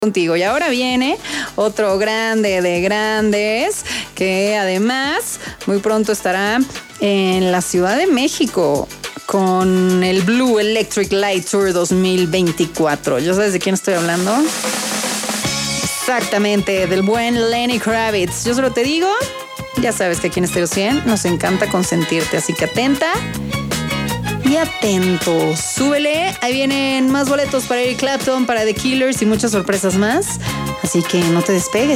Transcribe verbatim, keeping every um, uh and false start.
contigo. Y ahora viene otro grande de grandes que además muy pronto estará en la Ciudad de México con el Blue Electric Light Tour dos mil veinticuatro. ¿Ya sabes de quién estoy hablando? Exactamente, del buen Lenny Kravitz. Yo solo te digo, ya sabes que aquí en Stereo cien nos encanta consentirte, así que atenta y atento. Súbele, ahí vienen más boletos para Eric Clapton, para The Killers y muchas sorpresas más. Así que no te despegues.